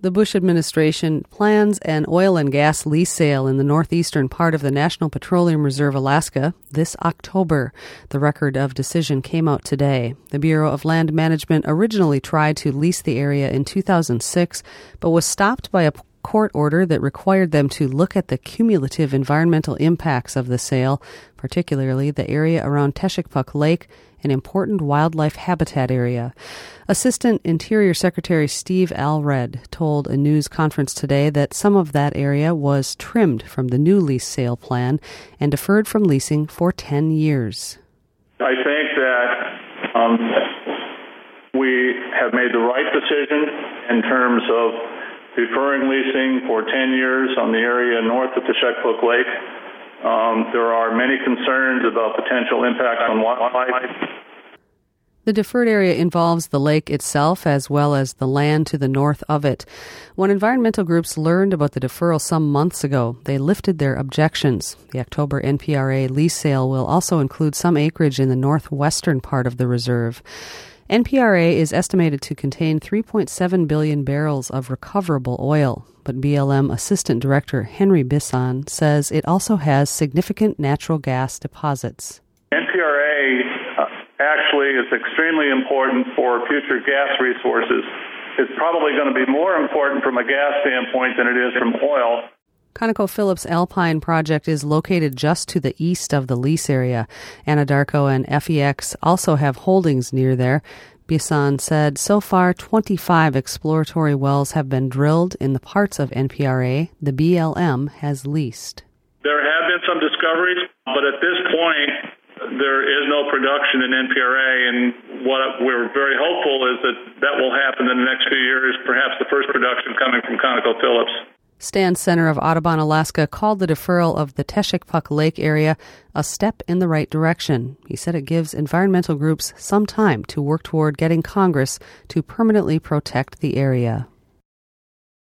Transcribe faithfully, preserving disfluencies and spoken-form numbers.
The Bush administration plans an oil and gas lease sale in the northeastern part of the National Petroleum Reserve, Alaska, this October. The record of decision came out today. The Bureau of Land Management originally tried to lease the area in two thousand six, but was stopped by a court order that required them to look at the cumulative environmental impacts of the sale, particularly the area around Teshekpuk Lake, an important wildlife habitat area. Assistant Interior Secretary Steve Allred told a news conference today that some of that area was trimmed from the new lease sale plan and deferred from leasing for ten years. I think that um, we have made the right decision in terms of deferring leasing for ten years on the area north of Teshekpuk Lake. Um, there are many concerns about potential impact on wildlife. The deferred area involves the lake itself as well as the land to the north of it. When environmental groups learned about the deferral some months ago, they lifted their objections. The October N P R A lease sale will also include some acreage in the northwestern part of the reserve. N P R A is estimated to contain three point seven billion barrels of recoverable oil, but B L M Assistant Director Henry Bisson says it also has significant natural gas deposits. N P R A uh, actually is extremely important for future gas resources. It's probably going to be more important from a gas standpoint than it is from oil. ConocoPhillips Alpine project is located just to the east of the lease area. Anadarko and F E X also have holdings near there. Bisson said so far twenty-five exploratory wells have been drilled in the parts of N P R A the B L M has leased. There have been some discoveries, but at this point there is no production in N P R A, and what we're very hopeful is that that will happen in the next few years, perhaps the first production coming from ConocoPhillips. Stan Center of Audubon, Alaska, called the deferral of the Teshekpuk Lake area a step in the right direction. He said it gives environmental groups some time to work toward getting Congress to permanently protect the area.